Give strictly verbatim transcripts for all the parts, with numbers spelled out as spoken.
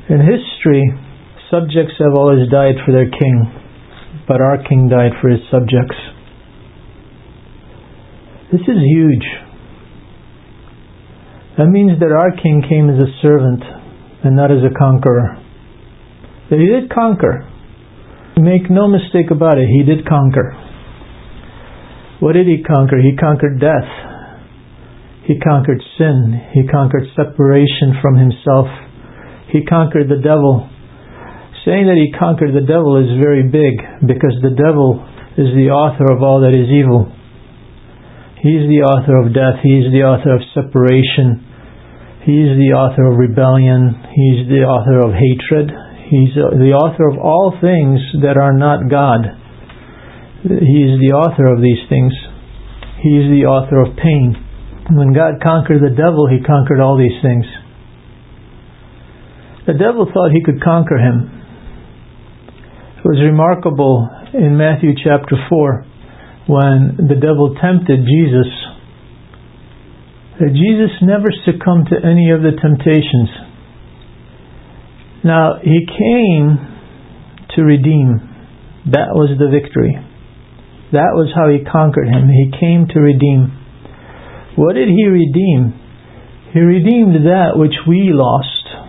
In history, subjects have always died for their king, but our king died for his subjects. This is huge. That means that our king came as a servant and not as a conqueror. That he did conquer. Make no mistake about it, he did conquer. What did he conquer? He conquered death. He conquered sin. He conquered separation from himself. He conquered the devil. Saying that he conquered the devil is very big, because the devil is the author of all that is evil. He's the author of death. He's the author of separation. He's the author of rebellion. He's the author of hatred. He's the author of all things that are not God. He is the author of these things. He is the author of pain. When God conquered the devil, he conquered all these things. The devil thought he could conquer him. It was remarkable in Matthew chapter four, when the devil tempted Jesus, that Jesus never succumbed to any of the temptations. Now, he came to redeem. That was the victory. That was how he conquered him. He came to redeem. What did he redeem? He redeemed that which we lost.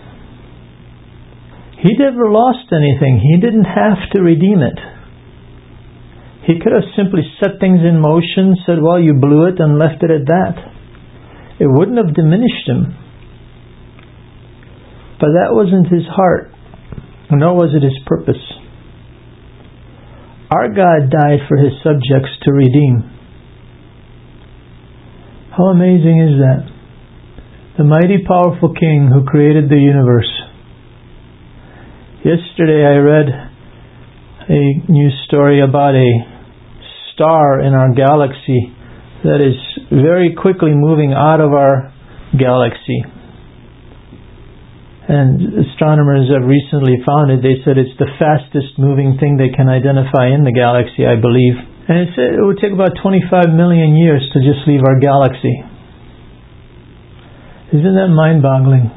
He never lost anything. He didn't have to redeem it. He could have simply set things in motion, said, well, you blew it, and left it at that. It wouldn't have diminished him. But that wasn't his heart, nor was it his purpose. Our God died for his subjects to redeem. How amazing is that? The mighty, powerful King who created the universe. Yesterday I read a news story about a star in our galaxy that is very quickly moving out of our galaxy. And astronomers have recently found it. They said it's the fastest moving thing they can identify in the galaxy, I believe. And it said it would take about twenty-five million years to just leave our galaxy. Isn't that mind-boggling?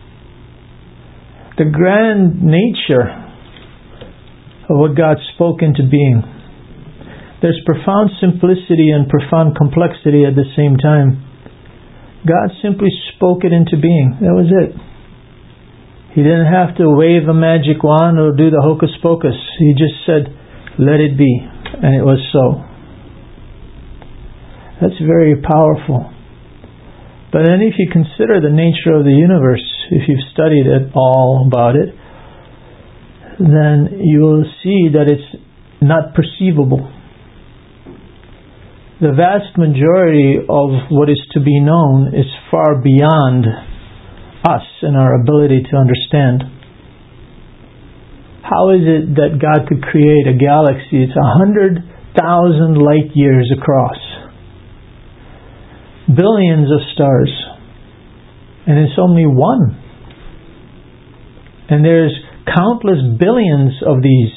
The grand nature of what God spoke into being. There's profound simplicity and profound complexity at the same time. God simply spoke it into being. That was it. He didn't have to wave a magic wand or do the hocus pocus. He just said, let it be. And it was so. That's very powerful. But then if you consider the nature of the universe, if you've studied at all about it, then you will see that it's not perceivable. The vast majority of what is to be known is far beyond us and our ability to understand. How is it that God could create a galaxy? It's a hundred thousand light years across. Billions of stars. And it's only one. And there's countless billions of these.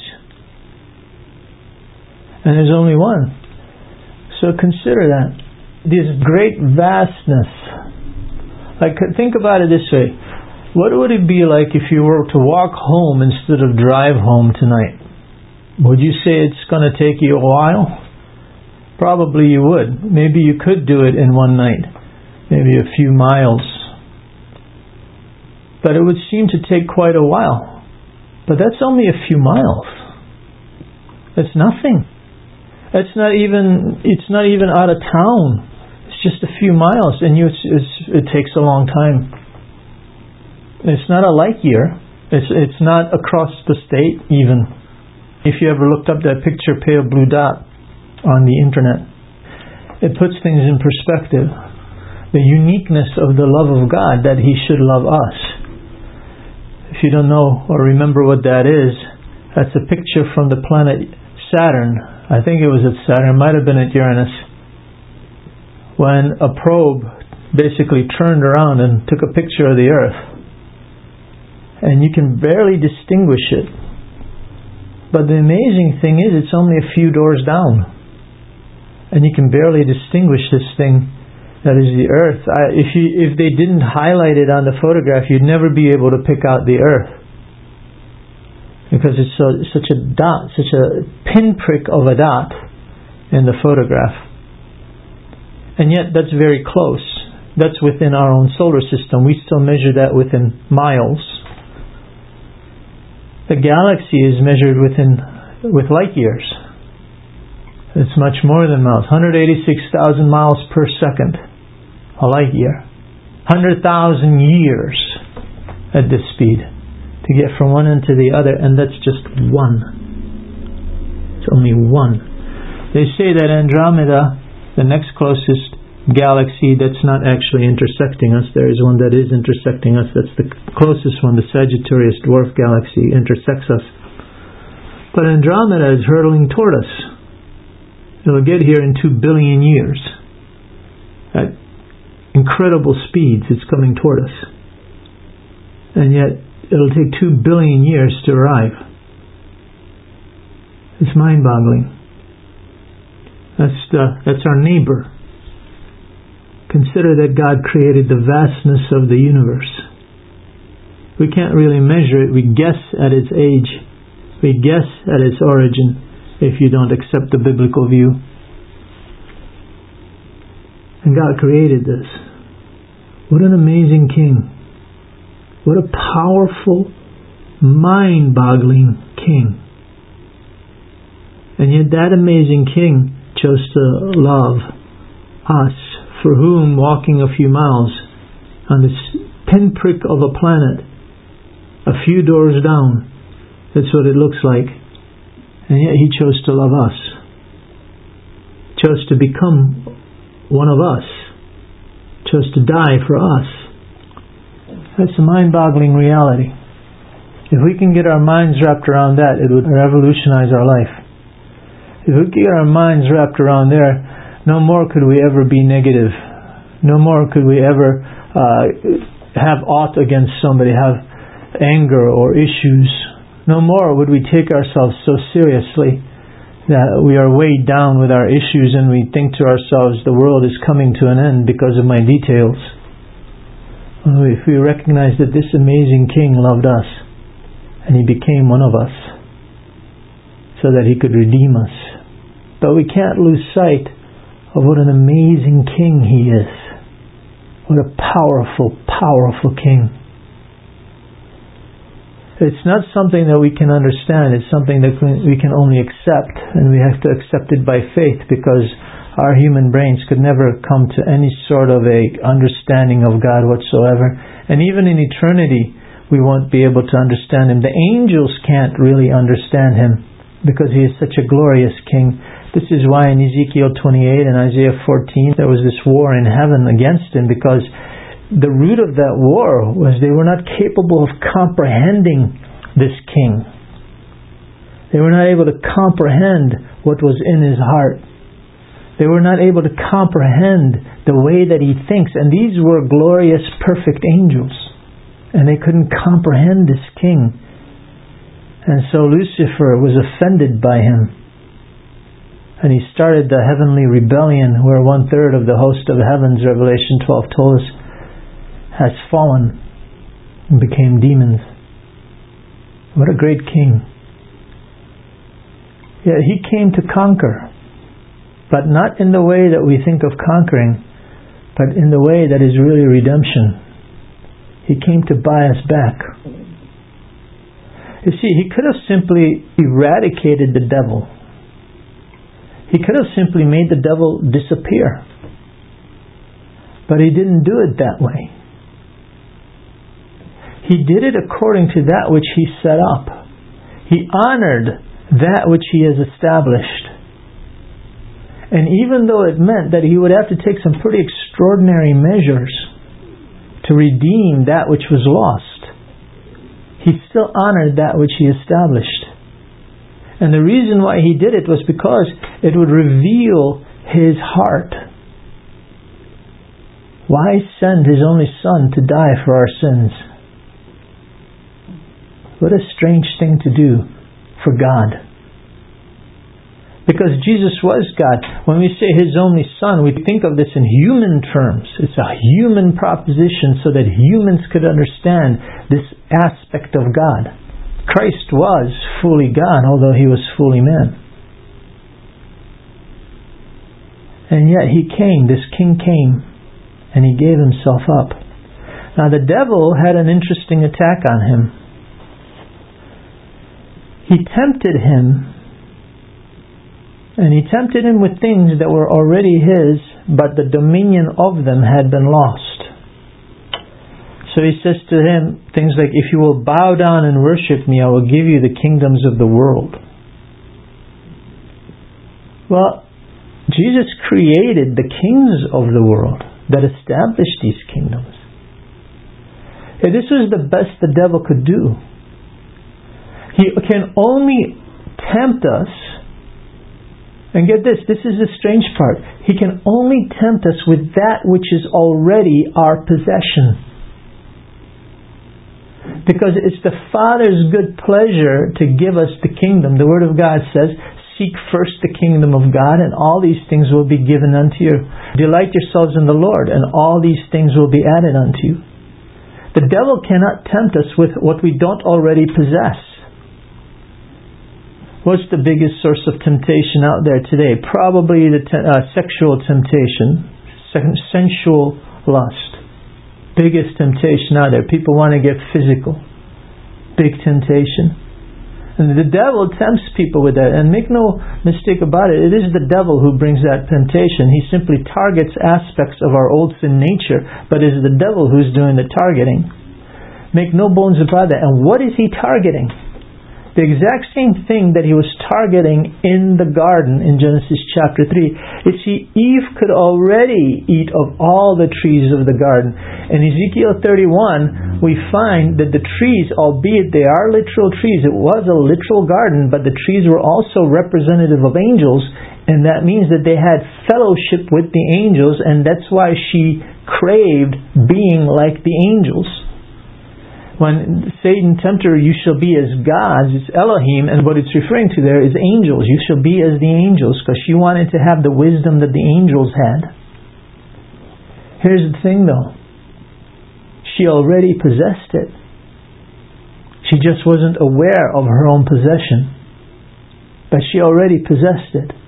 And there's only one. So consider that. This great vastness. Like, think about it this way. What would it be like if you were to walk home instead of drive home tonight? Would you say it's going to take you a while? Probably you would. Maybe you could do it in one night. Maybe a few miles. But it would seem to take quite a while. But that's only a few miles. That's nothing. That's not even, it's not even out of town. It's just a few miles, and you, it's, it's, it takes a long time. It's not a light year. It's, it's not across the state even. If you ever looked up that picture, pale blue dot, on the internet, it puts things in perspective. The uniqueness of the love of God, that He should love us. If you don't know or remember what that is, that's a picture from the planet Saturn. I think it was at Saturn, it might have been at Uranus, when a probe basically turned around and took a picture of the Earth. And you can barely distinguish it. But the amazing thing is, it's only a few doors down. And you can barely distinguish this thing that is the Earth. I, if you, if they didn't highlight it on the photograph, you'd never be able to pick out the Earth. because it's so, such a dot, such a pinprick of a dot in the photograph. And yet that's very close. That's within our own solar system. We still measure that within miles. The galaxy is measured within with light years. It's much more than miles. one hundred eighty-six thousand miles per second. A light year. one hundred thousand years at this speed to get from one end to the other, and that's just one. It's only one. They say that Andromeda, the next closest galaxy that's not actually intersecting us, there is one that is intersecting us, that's the closest one, the Sagittarius dwarf galaxy intersects us. But Andromeda is hurtling toward us. It'll get here in two billion years. At incredible speeds, it's coming toward us. And yet, it'll take two billion years to arrive. It's mind-boggling. That's the, that's our neighbor. Consider that God created the vastness of the universe. We can't really measure it. We guess at its age. We guess at its origin if you don't accept the biblical view. And God created this. What an amazing King. What a powerful, mind-boggling King. And yet that amazing King chose to love us, for whom walking a few miles on this pinprick of a planet, a few doors down, that's what it looks like. And yet He chose to love us. Chose to become one of us. Chose to die for us. That's a mind-boggling reality. If we can get our minds wrapped around that, it would revolutionize our life. If we get our minds wrapped around there, no more could we ever be negative. No more could we ever uh, have aught against somebody, have anger or issues. No more would we take ourselves so seriously that we are weighed down with our issues and we think to ourselves, the world is coming to an end because of my details. If we recognize that this amazing King loved us and He became one of us so that He could redeem us. But we can't lose sight of what an amazing King He is. What a powerful, powerful King. It's not something that we can understand. It's something that we can only accept, and we have to accept it by faith, because our human brains could never come to any sort of a understanding of God whatsoever. And even in eternity, we won't be able to understand Him. The angels can't really understand Him because He is such a glorious King. This is why in Ezekiel twenty-eight and Isaiah fourteen there was this war in heaven against Him, because the root of that war was they were not capable of comprehending this King. They were not able to comprehend what was in His heart. They were not able to comprehend the way that He thinks. And these were glorious, perfect angels. And they couldn't comprehend this King. And so Lucifer was offended by Him. And he started the heavenly rebellion, where one third of the host of heavens, Revelation twelve told us, has fallen and became demons. What a great King. Yet He came to conquer. But not in the way that we think of conquering, but in the way that is really redemption. He came to buy us back. You see, He could have simply eradicated the devil. He could have simply made the devil disappear. But He didn't do it that way. He did it according to that which He set up. He honored that which He has established. And even though it meant that He would have to take some pretty extraordinary measures to redeem that which was lost, He still honored that which He established. And the reason why He did it was because it would reveal His heart. Why send His only Son to die for our sins? What a strange thing to do for God. Because Jesus was God. When we say His only Son, we think of this in human terms. It's a human proposition so that humans could understand this aspect of God. Christ was fully God, although He was fully man. And yet He came, this King came, and He gave Himself up. Now the devil had an interesting attack on Him. He tempted Him, and He tempted Him with things that were already His, but the dominion of them had been lost. So He says to Him things like, if you will bow down and worship Me, I will give you the kingdoms of the world. Well, Jesus created the kings of the world that established these kingdoms. And this was the best the devil could do. He can only tempt us, and get this, this is the strange part. He can only tempt us with that which is already our possession. Because it's the Father's good pleasure to give us the kingdom. The Word of God says, seek first the kingdom of God, and all these things will be given unto you. Delight yourselves in the Lord, and all these things will be added unto you. The devil cannot tempt us with what we don't already possess. What's the biggest source of temptation out there today? Probably the te- uh, sexual temptation, sensual lust. Biggest temptation out there. People want to get physical. Big temptation. And the devil tempts people with that. And make no mistake about it, it is the devil who brings that temptation. He simply targets aspects of our old sin nature, but it is the devil who's doing the targeting. Make no bones about that. And what is he targeting? The exact same thing that he was targeting in the garden in Genesis chapter three. You see, Eve could already eat of all the trees of the garden. In Ezekiel thirty-one, we find that the trees, albeit they are literal trees, it was a literal garden, but the trees were also representative of angels, and that means that they had fellowship with the angels, and that's why she craved being like the angels. When Satan tempted her, you shall be as gods, it's Elohim, and what it's referring to there is angels. You shall be as the angels, because she wanted to have the wisdom that the angels had. Here's the thing though. She already possessed it. She just wasn't aware of her own possession. But she already possessed it.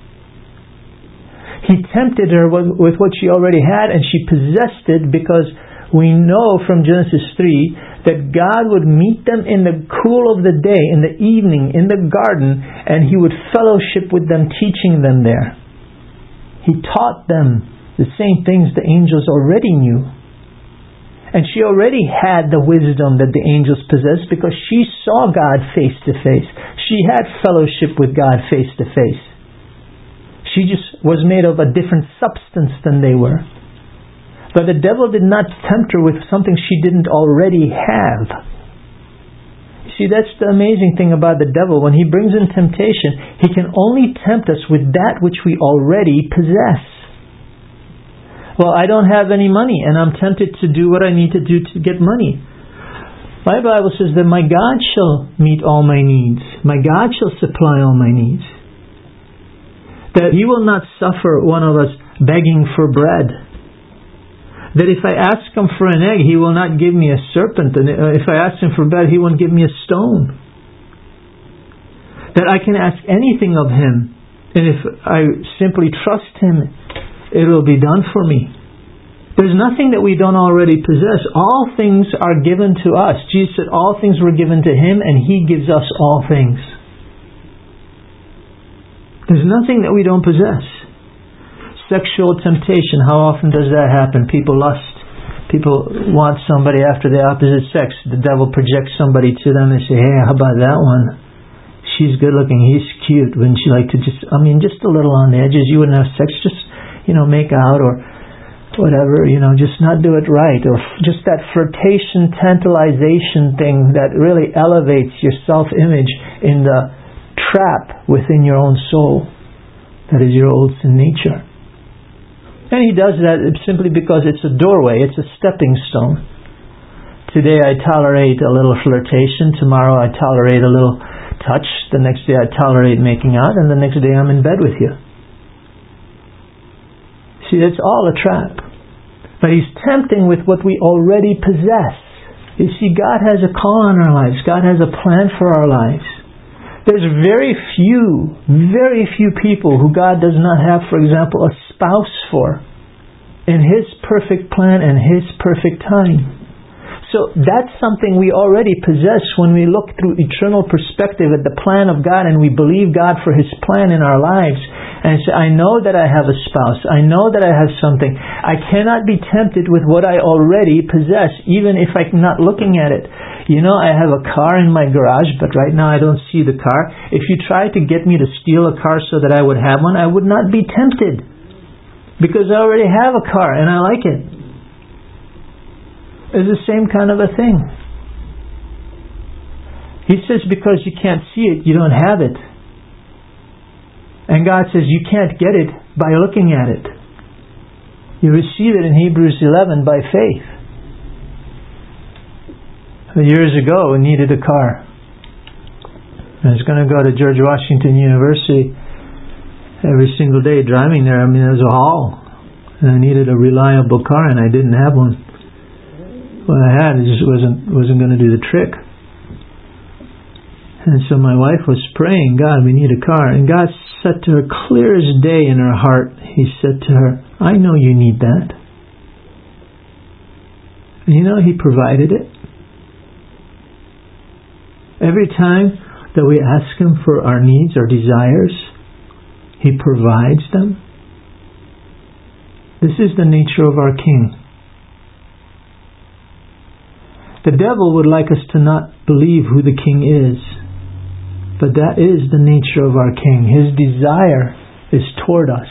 He tempted her with what she already had, and she possessed it because we know from Genesis three that God would meet them in the cool of the day, in the evening, in the garden, and He would fellowship with them, teaching them there. He taught them the same things the angels already knew. And she already had the wisdom that the angels possessed because she saw God face to face. She had fellowship with God face to face. She just was made of a different substance than they were. But the devil did not tempt her with something she didn't already have. You see, that's the amazing thing about the devil. When he brings in temptation, he can only tempt us with that which we already possess. Well, I don't have any money, and I'm tempted to do what I need to do to get money. My Bible says that my God shall meet all my needs. My God shall supply all my needs. That He will not suffer one of us begging for bread. That if I ask Him for an egg, He will not give me a serpent. And if I ask Him for bread, He won't give me a stone. That I can ask anything of Him. And if I simply trust Him, it will be done for me. There's nothing that we don't already possess. All things are given to us. Jesus said all things were given to Him, and He gives us all things. There's nothing that we don't possess. Sexual temptation, how often does that happen? People lust. People want somebody after the opposite sex. The devil projects somebody to them and say, hey, how about that one? She's good looking, he's cute. Wouldn't you like to just, I mean, just a little on the edges. You wouldn't have sex, just, you know, make out or whatever, you know, just not do it right. Or just that flirtation, tantalization thing that really elevates your self-image in the trap within your own soul. That is your old sin nature. And he does that simply because it's a doorway, it's a stepping stone. Today I tolerate a little flirtation, tomorrow I tolerate a little touch, the next day I tolerate making out, and the next day I'm in bed with you. See, that's all a trap. But he's tempting with what we already possess. You see, God has a call on our lives. God has a plan for our lives. There's very few, very few people who God does not have, for example, a spouse for in His perfect plan and His perfect time. So that's something we already possess when we look through eternal perspective at the plan of God and we believe God for His plan in our lives. And say, I know that I have a spouse. I know that I have something. I cannot be tempted with what I already possess, even if I'm not looking at it. You know, I have a car in my garage, but right now I don't see the car. If you tried to get me to steal a car so that I would have one, I would not be tempted. Because I already have a car and I like it. It's the same kind of a thing. He says because you can't see it, you don't have it. And God says you can't get it by looking at it. You receive it in Hebrews eleven by faith. Years ago, I needed a car. I was going to go to George Washington University every single day driving there. I mean, it was a haul. And I needed a reliable car and I didn't have one. What I had just wasn't wasn't going to do the trick. And so my wife was praying, God, we need a car. And God said to her, clear as day in her heart, He said to her, I know you need that. And you know, He provided it. Every time that we ask Him for our needs, our desires, He provides them. This is the nature of our King. The devil would like us to not believe who the King is. But that is the nature of our King. His desire is toward us.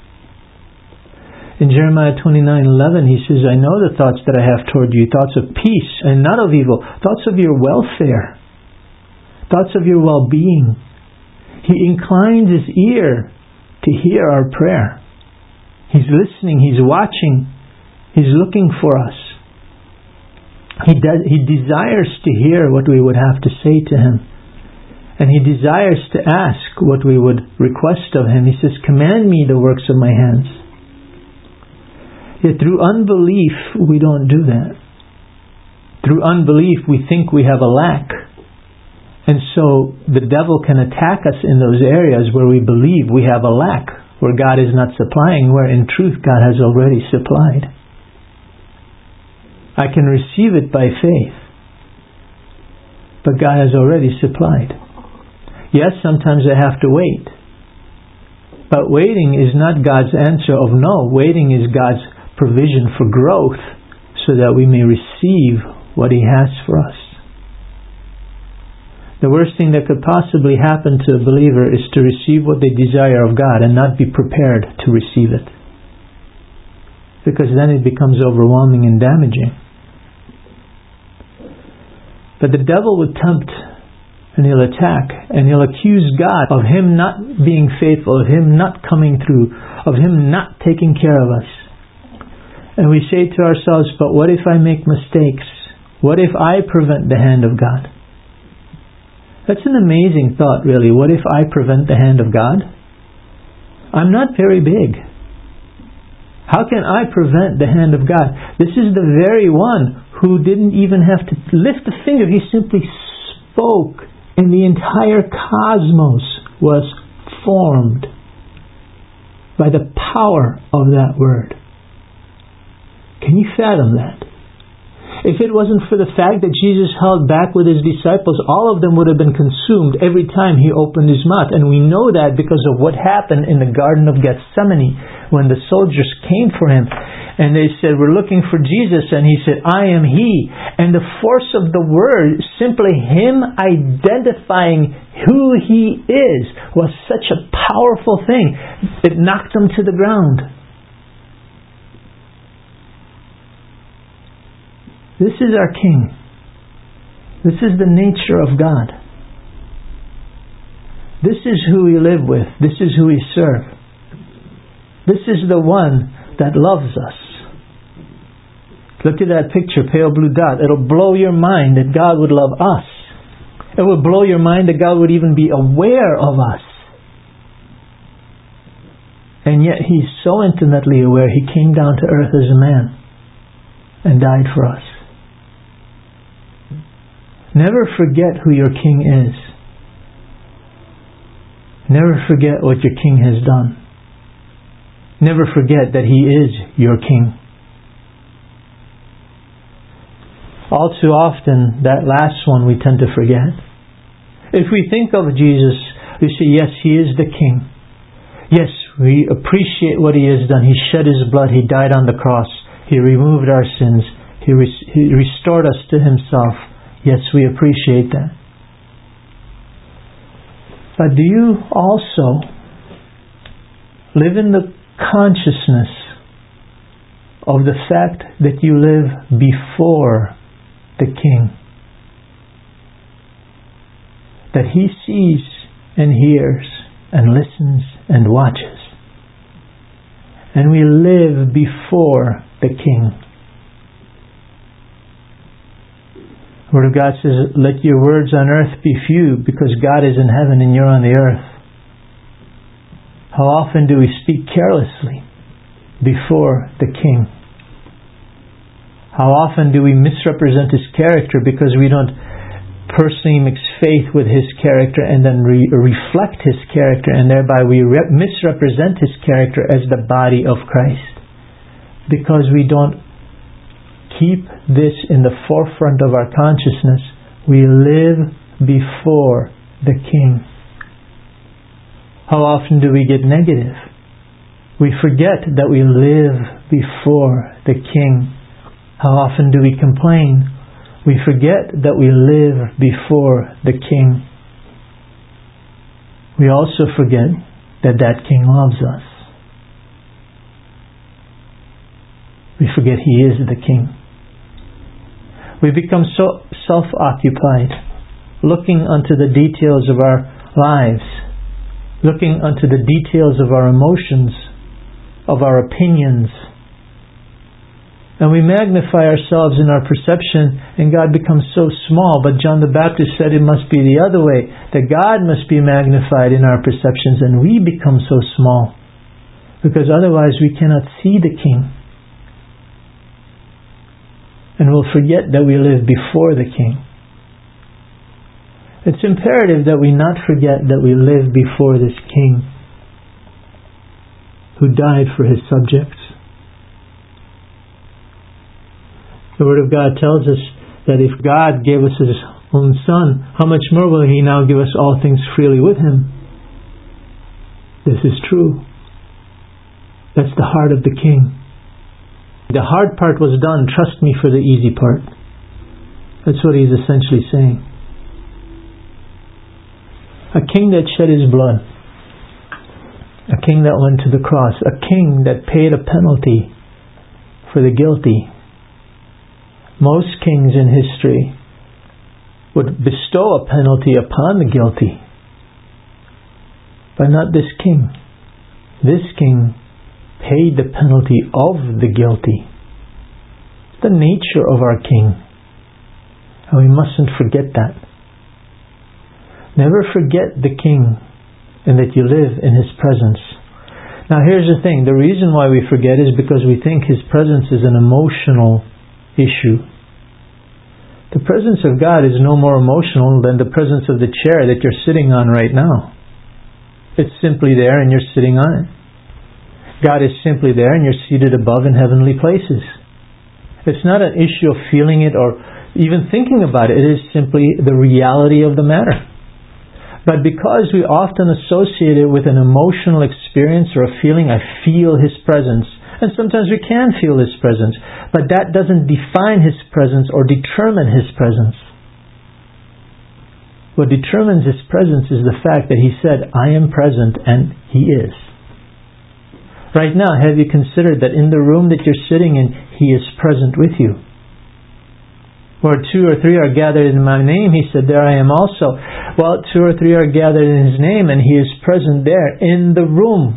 In Jeremiah twenty-nine eleven, He says, I know the thoughts that I have toward you, thoughts of peace and not of evil, thoughts of your welfare, thoughts of your well-being. He inclines His ear to hear our prayer. He's listening, He's watching, He's looking for us. He does, He desires to hear what we would have to say to Him. And He desires to ask what we would request of Him. He says, command me the works of my hands. Yet through unbelief, we don't do that. Through unbelief, we think we have a lack. And so the devil can attack us in those areas where we believe we have a lack, where God is not supplying, where in truth God has already supplied. I can receive it by faith. But God has already supplied. Yes, sometimes I have to wait. But waiting is not God's answer of no. Waiting is God's provision for growth so that we may receive what He has for us. The worst thing that could possibly happen to a believer is to receive what they desire of God and not be prepared to receive it. Because then it becomes overwhelming and damaging. But the devil would tempt and he'll attack and he'll accuse God of Him not being faithful, of Him not coming through, of Him not taking care of us. And we say to ourselves, but what if I make mistakes? What if I prevent the hand of God? That's an amazing thought, really. What if I prevent the hand of God? I'm not very big. How can I prevent the hand of God? This is the very one who didn't even have to lift a finger. He simply spoke and the entire cosmos was formed by the power of that word. Can you fathom that? If it wasn't for the fact that Jesus held back with His disciples, all of them would have been consumed every time He opened His mouth. And we know that because of what happened in the Garden of Gethsemane when the soldiers came for Him. And they said, we're looking for Jesus. And He said, I am He. And the force of the word, simply Him identifying who He is, was such a powerful thing. It knocked them to the ground. This is our King. This is the nature of God. This is who we live with. This is who we serve. This is the one that loves us. Look at that picture, pale blue dot. It'll blow your mind that God would love us. It will blow your mind that God would even be aware of us. And yet He's so intimately aware, He came down to earth as a man and died for us. Never forget who your King is. Never forget what your King has done. Never forget that He is your King. All too often, that last one we tend to forget. If we think of Jesus, we say, yes, He is the King. Yes, we appreciate what He has done. He shed His blood. He died on the cross. He removed our sins. He, re- he restored us to Himself. Yes, we appreciate that. But do you also live in the consciousness of the fact that you live before the King? That He sees and hears and listens and watches. And we live before the King. The Word of God says, let your words on earth be few, because God is in heaven and you're on the earth. How often do we speak carelessly before the King? How often do we misrepresent His character because we don't personally mix faith with His character and then re- reflect His character, and thereby we re- misrepresent His character as the body of Christ? Because we don't keep this in the forefront of our consciousness, we live before the King. How often do we get negative? We forget that we live before the King. How often do we complain? We forget that we live before the King. We also forget that that King loves us. We forget He is the King. We become so self-occupied, looking unto the details of our lives, looking unto the details of our emotions, of our opinions. And we magnify ourselves in our perception, and God becomes so small. But John the Baptist said it must be the other way, that God must be magnified in our perceptions, and we become so small, because otherwise we cannot see the King. And we'll forget that we live before the King. It's imperative that we not forget that we live before this King who died for His subjects. The Word of God tells us that if God gave us His own Son, how much more will He now give us all things freely with Him? This is true. That's the heart of the King. The hard part was done, trust me for the easy part. That's what He's essentially saying. A King that shed His blood. A King that went to the cross. A King that paid a penalty for the guilty. Most kings in history would bestow a penalty upon the guilty. But not this King. This King paid the penalty of the guilty. The nature of our King. And we mustn't forget that. Never forget the King and that you live in His presence. Now here's the thing. The reason why we forget is because we think His presence is an emotional issue. The presence of God is no more emotional than the presence of the chair that you're sitting on right now. It's simply there and you're sitting on it. God is simply there and you're seated above in heavenly places. It's not an issue of feeling it or even thinking about it. It is simply the reality of the matter. But because we often associate it with an emotional experience or a feeling, I feel His presence. And sometimes we can feel His presence. But that doesn't define His presence or determine His presence. What determines His presence is the fact that He said, I am present, and He is. Right now, have you considered that in the room that you're sitting in, He is present with you? Where two or three are gathered in my name, He said, there I am also. Well, two or three are gathered in His name, and He is present there in the room.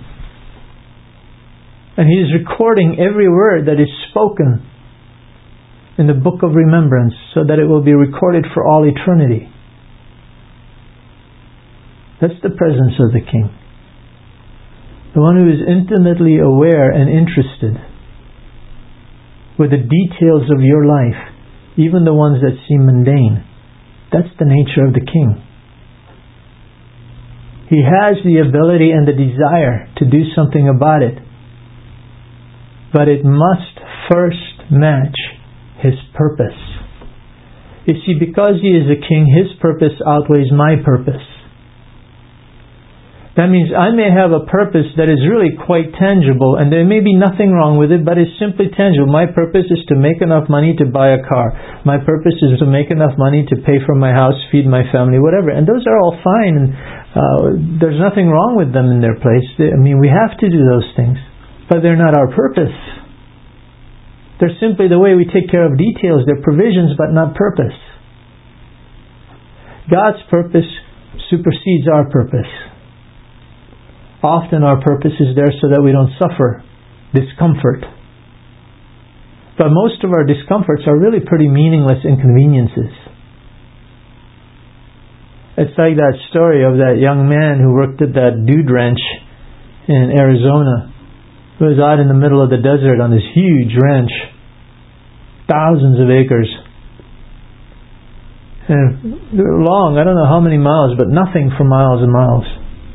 And He is recording every word that is spoken in the book of remembrance, so that it will be recorded for all eternity. That's the presence of the King. The one who is intimately aware and interested with the details of your life, even the ones that seem mundane. That's the nature of the king. He has the ability and the desire to do something about it. But it must first match his purpose. You see, because he is a king, his purpose outweighs my purpose. That means I may have a purpose that is really quite tangible, and there may be nothing wrong with it, but it's simply tangible. My purpose is to make enough money to buy a car. My purpose is to make enough money to pay for my house, feed my family, whatever. And those are all fine, and uh, there's nothing wrong with them in their place. I mean, we have to do those things, but they're not our purpose. They're simply the way we take care of details. They're provisions, but not purpose. God's purpose supersedes our purpose. Often our purpose is there so that we don't suffer discomfort. But most of our discomforts are really pretty meaningless inconveniences. It's like that story of that young man who worked at that dude ranch in Arizona. He was out in the middle of the desert on this huge ranch. Thousands of acres. And long, I don't know how many miles, but nothing for miles and miles.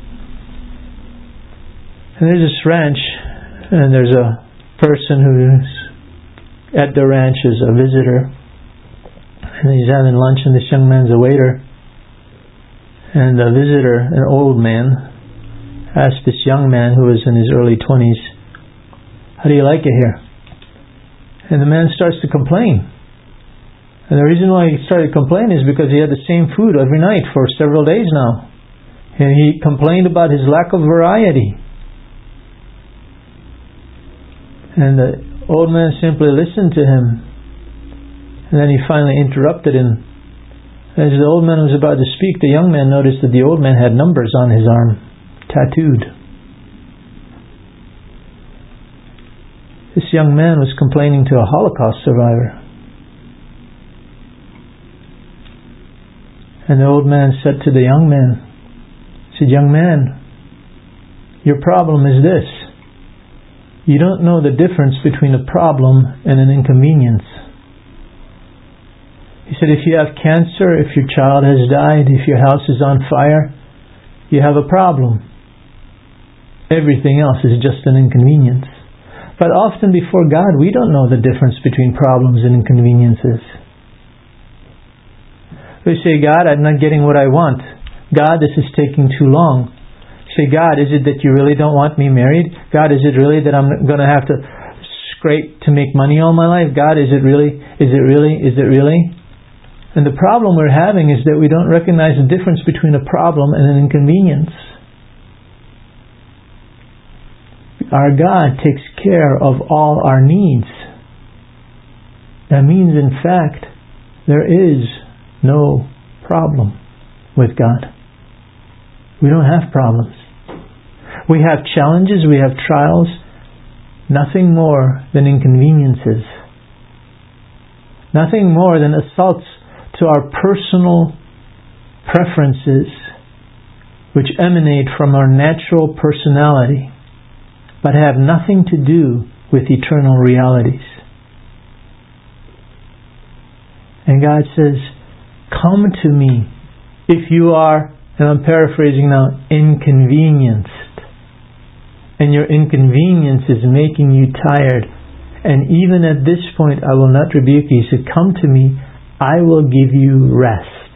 And there's this ranch, and there's a person who's at the ranch as a visitor, and he's having lunch, and this young man's a waiter. And the visitor, an old man, asked this young man who was in his early twenties, "How do you like it here?" And the man starts to complain. And the reason why he started complaining is because he had the same food every night for several days now. And he complained about his lack of variety. And the old man simply listened to him. And then he finally interrupted him. As the old man was about to speak, the young man noticed that the old man had numbers on his arm, tattooed. This young man was complaining to a Holocaust survivor. And the old man said to the young man, he said, "Young man, your problem is this. You don't know the difference between a problem and an inconvenience." He said, if you have cancer, if your child has died, if your house is on fire, you have a problem. Everything else is just an inconvenience. But often before God, we don't know the difference between problems and inconveniences. We say, "God, I'm not getting what I want. God, this is taking too long." Say, "God, is it that you really don't want me married? God, is it really that I'm going to have to scrape to make money all my life? God, is it really? Is it really? Is it really?" And the problem we're having is that we don't recognize the difference between a problem and an inconvenience. Our God takes care of all our needs. That means, in fact, there is no problem with God. We don't have problems. We have challenges, we have trials, nothing more than inconveniences. Nothing more than assaults to our personal preferences, which emanate from our natural personality, but have nothing to do with eternal realities. And God says, "Come to me if you are," and I'm paraphrasing now, "inconvenienced. And your inconvenience is making you tired. And even at this point I will not rebuke you." He said, "Come to me, I will give you rest.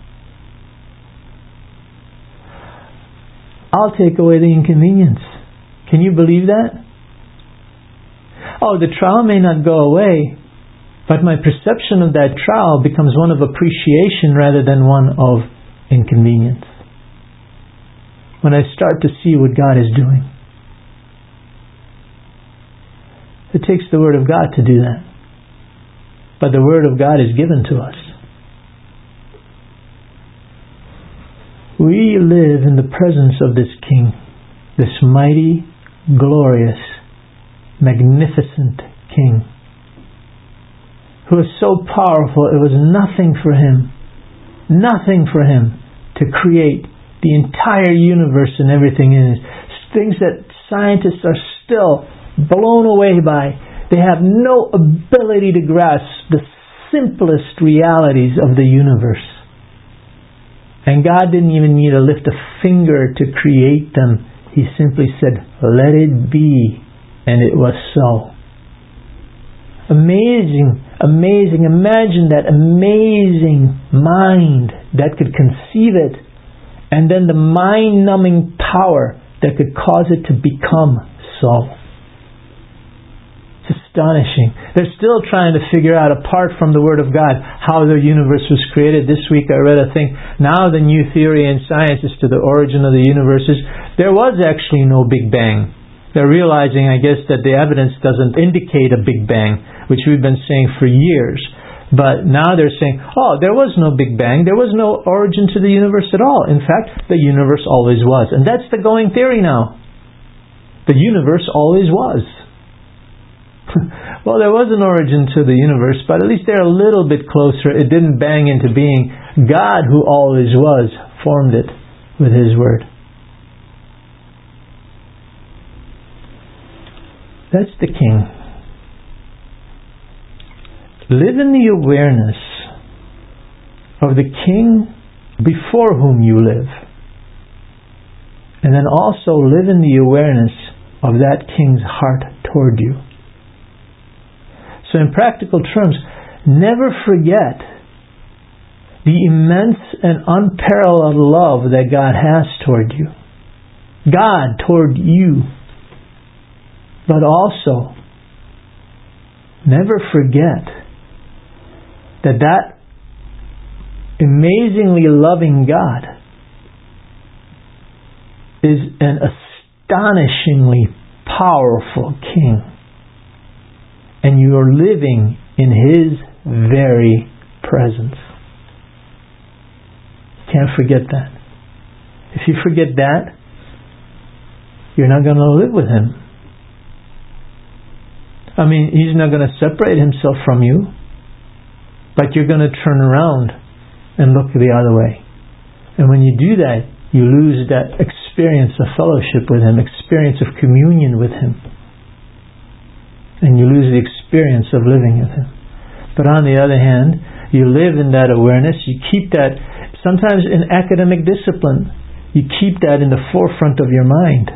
I'll take away the inconvenience." Can you believe that? Oh, the trial may not go away, but my perception of that trial becomes one of appreciation rather than one of inconvenience. When I start to see what God is doing. It takes the Word of God to do that. But the Word of God is given to us. We live in the presence of this King, this mighty, glorious, magnificent King, who is so powerful it was nothing for Him, nothing for Him to create the entire universe and everything in it. Things that scientists are still blown away by. They have no ability to grasp the simplest realities of the universe. And God didn't even need to lift a finger to create them. He simply said, let it be. And it was so. Amazing, amazing. Imagine that amazing mind that could conceive it. And then the mind-numbing power that could cause it to become so. It's astonishing. They're still trying to figure out, apart from the Word of God, how the universe was created. This week I read a thing. Now the new theory in science as to the origin of the universe is there was actually no Big Bang. They're realizing, I guess, that the evidence doesn't indicate a Big Bang, which we've been saying for years. But now they're saying, oh, there was no Big Bang. There was no origin to the universe at all. In fact, the universe always was. And that's the going theory now. The universe always was. Well, there was an origin to the universe, but at least they're a little bit closer. It didn't bang into being. God, who always was, formed it with His Word. That's the King. Live in the awareness of the King before whom you live. And then also live in the awareness of that King's heart toward you. So in practical terms, never forget the immense and unparalleled love that God has toward you. God toward you. But also, never forget that that amazingly loving God is an astonishingly powerful King. And you are living in His very presence. Can't forget that. If you forget that, you're not going to live with Him. I mean, He's not going to separate Himself from you. But you're going to turn around and look the other way. And when you do that, you lose that experience of fellowship with Him, experience of communion with Him. And you lose the experience of living with Him. But on the other hand, you live in that awareness, you keep that, sometimes in academic discipline, you keep that in the forefront of your mind.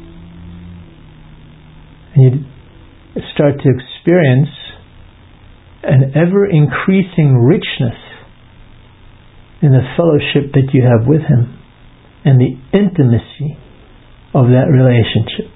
And you start to experience an ever-increasing richness in the fellowship that you have with Him and the intimacy of that relationship.